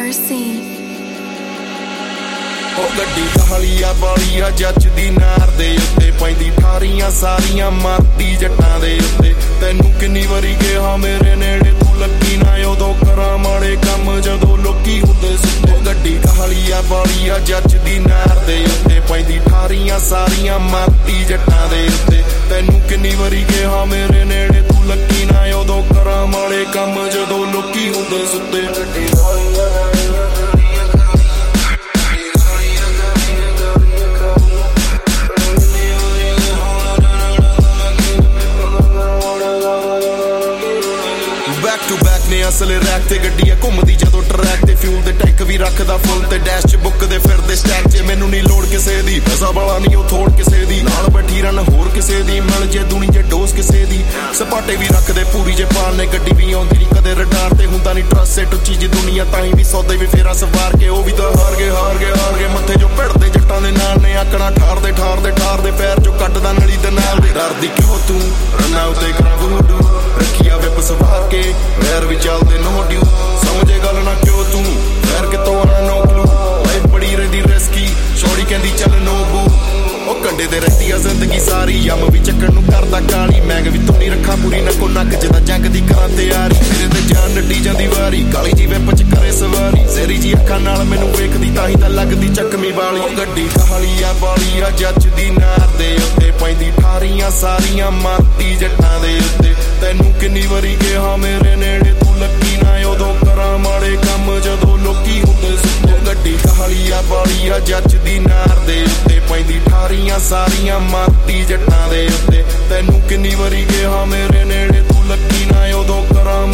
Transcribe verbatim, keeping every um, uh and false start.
Mercy. ਉਹ ਗੱਡੀ ਕਾਲੀਆ ਬਾਲੀਆ ਜੱਜ ਦੀ ਨਾਰ ਦੇ ਉੱਤੇ ਪੈਂਦੀ ਠਾਰੀਆਂ ਸਾਰੀਆਂ ਮਾਰਦੀ ਜੱਟਾਂ ਦੇ ਉੱਤੇ ਤੈਨੂੰ ਕਿੰਨੀ ਵਾਰੀ ਕਿਹਾ ਮੇਰੇ ਨੇੜੇ ਤੂੰ ਲੱਗੀ ਨਾ ਉਦੋਂ ਕਰਾਂ ਮਾੜੇ ਕੰਮ ਜਦੋਂ ਲੋਕੀ ਹੁੰਦੇ ਸੁੱਤੇ ਉਹ ਗੱਡੀ ਕਾਲੀਆ ਬਾਲੀਆ ਜੱਜ ਦੀ ਨਾਰ ਦੇ ਉੱਤੇ ਪੈਂਦੀ ਠਾਰੀਆਂ ਸਾਰੀਆਂ ਮਾਰਦੀ ਜੱਟਾਂ ਦੇ ਉੱਤੇ ਤੈਨੂੰ ਕਿੰਨੀ ਵਾਰੀ ਕਿਹਾ ਮੇਰੇ ਨੇੜੇ ਤੂੰ ਲੱਗੀ ਨਾ ਉਦੋਂ ਕਰਾਂ ਮਾੜੇ ਕੰਮ ਜਦੋਂ ਲੋਕੀ ਹੁੰਦੇ ਸੁੱਤੇ ਨੇ ਅਸਲ ਰੈਕ ਤੇ ਗੱਡੀ ਆ ਘੁੰਮਦੀ ਜਦੋਂ ਟਰੈਕ ਤੇ ਫਿਊਲ ਦੇ ਟੈਂਕ ਵੀ ਰੱਖਦਾ ਫੁੱਲ ਤੇ ਡੈਸ਼ ਚ ਬੁੱਕਦੇ ਫਿਰਦੇ ਸਟੈਕ ਚ ਮੈਨੂੰ ਨਹੀਂ ਲੋੜ ਕਿਸੇ ਦੀ ਪੈਸਾ ਵਾਲਾ ਨਹੀਂ ਉਹ ਥੋੜ ਕਿਸੇ ਦੀ ਨਾਲ ਬੈਠੀ ਰਨ ਹੋਰ ਕਿਸੇ ਦੀ ਮਿਲ ਜੇ ਦੁਨੀ ਜੇ ਡੋਸ ਕਿਸੇ ਦੀ ਸਪਾਟੇ ਵੀ ਰੱਖਦੇ ਪੂਰੀ ਜੇ ਪਾਲ ਨੇ ਗੱਡੀ ਵੀ ਆਉਂਦੀ ਨਹੀਂ ਕਦੇ ਰਡਾਰ ਤੇ ਹੁੰਦਾ ਨਹੀਂ ਟਰਸਟ ਸੈਟ ਚੀਜ਼ ਦੁਨੀਆ ਤਾਂ ਹੀ ਵੀ ਸੌਦੇ ਵੀ ਫੇਰਾ ਸਵਾਰ ਕੇ ਉਹ ਵੀ ਤਾਂ ਹਾਰ ਗਏ ਹਾਰ ਗਏ ਹਾਰ ਗਏ ਮੱਥੇ ਜੋ ਭਿੜਦੇ ਜੱਟਾਂ ਦੇ ਨਾਲ ਨੇ ਆਕਣਾ ਠਾਰਦੇ ਠਾਰਦੇ ਠਾਰਦੇ ਪੈਰ ਜੋ ਕੱਟਦਾ ਨਲੀ ਦੇ ਨਾਲ ਦੇ ਡਰਦੀ ਕਿਉਂ ਤੂੰ ਰੰਨਾ ਉਤੇ ਕਰਾਂ ਵੂਡੂ ਰੱਖਿਆ ਵਿਪ ਸਵਾਰ ਕੇ ਵੈਰ ਵੀ ਚੱਲਦੇ ਨੋ ਡਿਊ ਸਮਝੇ ਗੱਲ ਨਾ ਕਿਉਂ ਤੂੰ ਵੈਰ ਕਿਤੋਂ ਆਣਾ ਨੋ ਕਲੂ ਲਾਈਫ ਬੜੀ ਰਹਿੰਦੀ ਰਿਸਕੀ ਛੋੜੀ ਕਹਿੰਦੀ ਚੱਲ ਨੋ ਬੂ ਉਹ ਕੰਡੇ ਤੇ ਰਹਿੰਦੀ ਆ ਜ਼ਿੰਦਗੀ ਸਾਰੀ ਯਮ ਵੀ ਚੱਕਣ ਨੂੰ ਕਰਦਾ ਕਾਲੀ ਮੈਗ ਵੀ ਤੂੰ ਨਹੀਂ ਰੱਖਾਂ ਪੂਰੀ ਨੱਕੋ ਨੱਕ ਜਿੱਦਾਂ ਜੰਗ ਦੀ ਕਰਾਂ ਤਿਆਰੀ ਮੇਰੇ ਤੇ ਜਾਨ ਨੱਡੀ ਜਾਂਦੀ ਵਾਰੀ ਕਾਲੀ ਜੀ ਵਿਪ ਚ ਕਰੇ ਸਵਾਰੀ ਜ਼ੇਰੀ ਜੀ ਅੱਖਾਂ ਨਾਲ ਮੈਨੂੰ ਵੇਖਦੀ ਤਾਂ ਹੀ ਤਾਂ ਲੱਗਦੀ ਚੱਕਵੀਂ ਵਾਲੀ ਉਹ ਗੱਡੀ ਕਾਲੀਆ ਬਾਲੀਆ ਜੱਜ ਦੀ ਨਾਰ ਦੇ ਉੱਤੇ ਪੈਂਦੀ ਠਾਰੀਆਂ ਸਾਰੀਆਂ ਮਾਰਦੀ ਜੱਟਾਂ ਦੇ ਉੱਤੇ ਤੈਨੂੰ ਕਿੰਨੀ ਵਾਰੀ ਕਿਹਾ ਮੇਰੇ ਨੇੜੇ ਤੂੰ ਲੱਗੀ ਨਾ ਉਦੋਂ ਕਰਾਂ ਮਾੜੇ ਕੰਮ ਜਦੋਂ ਲੋਕੀ ਹੁੰਦੇ ਸੁੱਤੇ ਗੱਡੀ ਕਾਲੀਆ ਬਾਲੀਆ ਜੱਜ ਦੀ ਨਾਰ ਦੇ ਉੱਤੇ ਪੈਂਦੀ ਠਾਰੀਆਂ ਸਾਰੀਆਂ ਮਾਰਦੀ ਜੱਟਾਂ ਦੇ ਉੱਤੇ ਤੈਨੂੰ ਕਿੰਨੀ ਵਾਰੀ ਕਿਹਾ ਮੇਰੇ ਨੇੜੇ ਤੂੰ ਲੱਗੀ ਨਾ ਉਦੋਂ ਕਰਾਂ